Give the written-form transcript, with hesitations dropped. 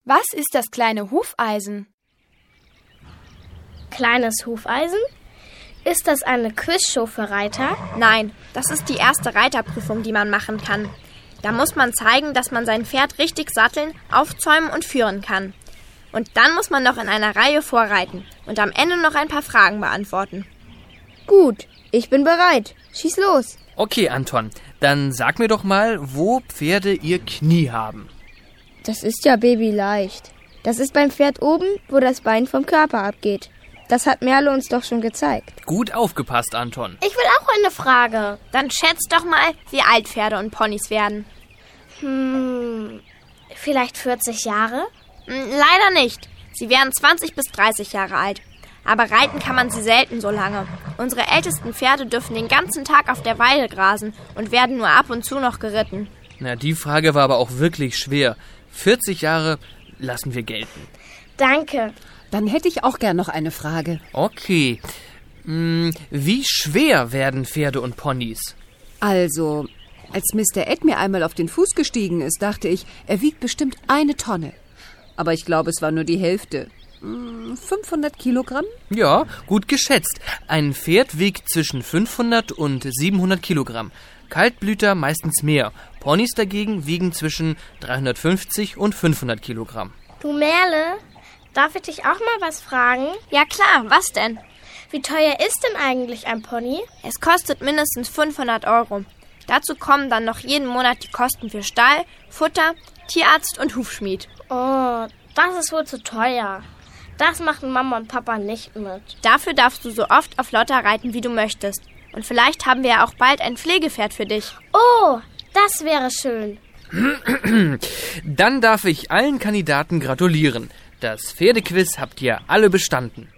Was ist das kleine Hufeisen? Kleines Hufeisen? Ist das eine Quizshow für Reiter? Nein, das ist die erste Reiterprüfung, die man machen kann. Da muss man zeigen, dass man sein Pferd richtig satteln, aufzäumen und führen kann. Und dann muss man noch in einer Reihe vorreiten und am Ende noch ein paar Fragen beantworten. Gut, ich bin bereit. Schieß los. Okay, Anton, dann sag mir doch mal, wo Pferde ihr Knie haben. Das ist ja babyleicht. Das ist beim Pferd oben, wo das Bein vom Körper abgeht. Das hat Merle uns doch schon gezeigt. Gut aufgepasst, Anton. Ich will auch eine Frage. Dann schätzt doch mal, wie alt Pferde und Ponys werden. Vielleicht 40 Jahre? Leider nicht. Sie werden 20 bis 30 Jahre alt. Aber reiten kann man sie selten so lange. Unsere ältesten Pferde dürfen den ganzen Tag auf der Weide grasen und werden nur ab und zu noch geritten. Na, die Frage war aber auch wirklich schwer. 40 Jahre lassen wir gelten. Danke. Dann hätte ich auch gern noch eine Frage. Okay. Wie schwer werden Pferde und Ponys? Also, als Mr. Ed mir einmal auf den Fuß gestiegen ist, dachte ich, er wiegt bestimmt 1 Tonne. Aber ich glaube, es war nur die Hälfte. 500 Kilogramm? Ja, gut geschätzt. Ein Pferd wiegt zwischen 500 und 700 Kilogramm. Kaltblüter meistens mehr. Ponys dagegen wiegen zwischen 350 und 500 Kilogramm. Du Merle, darf ich dich auch mal was fragen? Ja klar, was denn? Wie teuer ist denn eigentlich ein Pony? Es kostet mindestens 500 €. Dazu kommen dann noch jeden Monat die Kosten für Stall, Futter, Tierarzt und Hufschmied. Oh, das ist wohl zu teuer. Das machen Mama und Papa nicht mit. Dafür darfst du so oft auf Lotta reiten, wie du möchtest. Und vielleicht haben wir ja auch bald ein Pflegepferd für dich. Oh, das wäre schön. Dann darf ich allen Kandidaten gratulieren. Das Pferdequiz habt ihr alle bestanden.